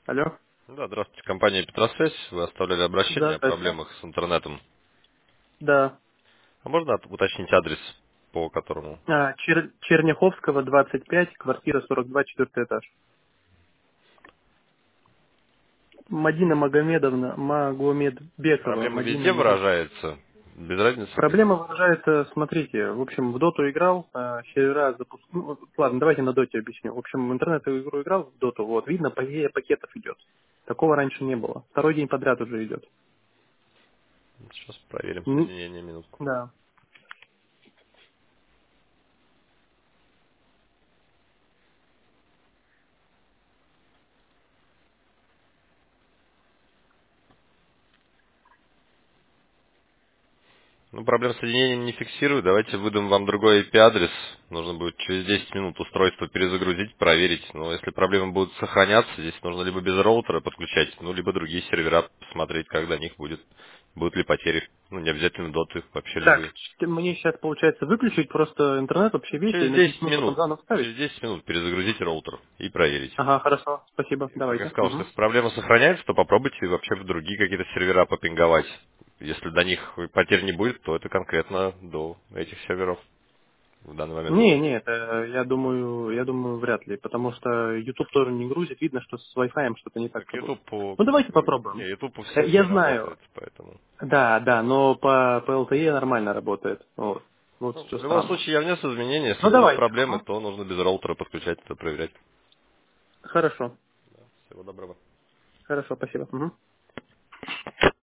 Алло? Да, здравствуйте, компания Петросвязь. Вы оставляли Да, обращение о здрасте. проблемах с интернетом. Да. А можно уточнить адрес, по которому? Черняховского, 25, квартира 42, четвертый этаж. Мадина Магомедовна, Магомедбекова, Проблема Мадина везде ее. выражается, без разницы. Проблема выражается, смотрите, в общем, в доту играл, сервера запускал. Ну, вот, ладно, давайте на доте объясню. В общем, в интернет-игру играл в доту, вот, видно, повея пакетов идет. Такого раньше не было. Второй день подряд уже идет. Сейчас проверим М, соединение, минутку. Да. Ну, проблем с соединением не фиксирую. Давайте выдам вам другой IP-адрес. Нужно будет через 10 минут устройство перезагрузить, проверить. Но если проблемы будут сохраняться, здесь нужно либо без роутера подключать, ну, либо другие сервера посмотреть, как до них будет. Будут ли потери. Ну, не обязательно доты, вообще Так, любые. мне сейчас получается выключить просто интернет, вообще весь, и Через на 10 10 минут потом минут. заново вставить. Через 10 минут перезагрузите роутер и проверить. Ага, хорошо, спасибо, Как я давайте. сказал, что Мгм. если проблема сохраняется, то попробуйте вообще в другие какие-то сервера попинговать. Если до них потерь не будет, то это конкретно до этих серверов в данный момент. Не, это, я думаю, вряд ли, потому что YouTube тоже не грузит, видно, что с Wi-Fi что-то не так Так работает. YouTube по... Ну, давайте Не, попробуем. YouTube по всем не Я знаю, работает, поэтому... да, да, но по LTE нормально работает. Вот Ну, что в любом странно. случае, я внес изменения. Если Ну, будут давайте. проблемы, Ага. то нужно без роутера подключать это, проверять. Хорошо, Всего доброго. хорошо, спасибо. Мгм.